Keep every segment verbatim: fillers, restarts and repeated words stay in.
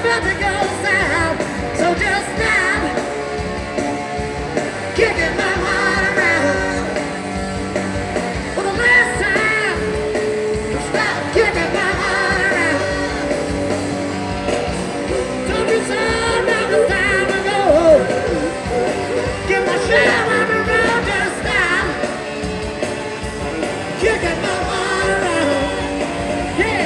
about to go south, so just stop kicking my heart around. For the last time, stop kicking my heart around. Don't be sorry, now it's time to go. Get my shell on the road, just stop kicking my heart around. Yeah.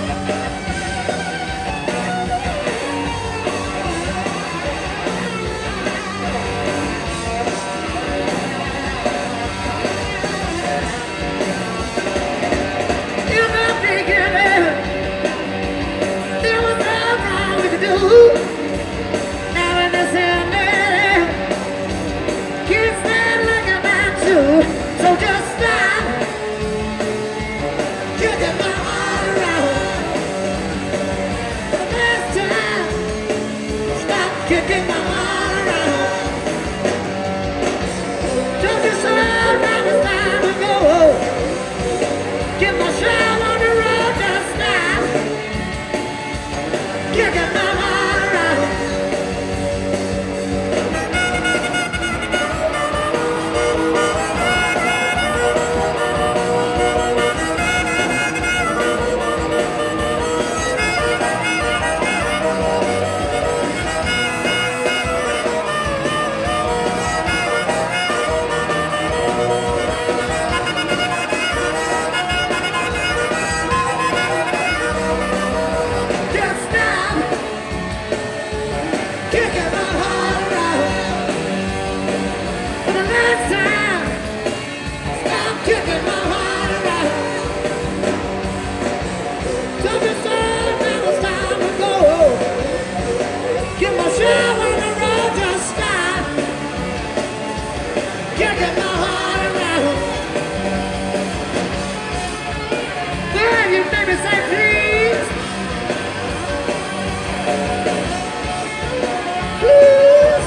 In the beginning, there was nothing wrong we could do. Now in this ending, kids stand looking at you. So just stop kicking my heart around. For the last time, stop kicking my heart around. Don't you say now it's time to go. Get my shell on the road, just stop kicking my heart around. Just stop kicking my heart around. For the last time, stop kicking my heart around. Don't be sorry, now it's time to go. Get my shell on the road, just stop kicking my heart around. Then you make me say please, please.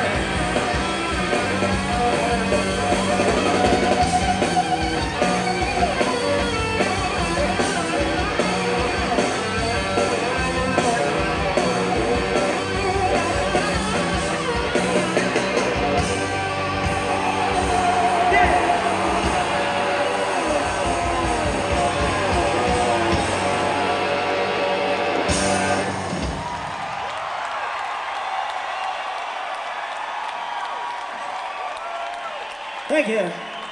Thank you.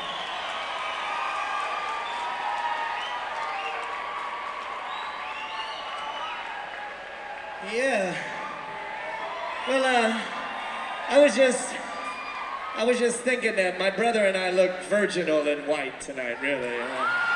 Yeah. Well, uh, I was just, I was just thinking that my brother and I look virginal in white tonight, really. Uh,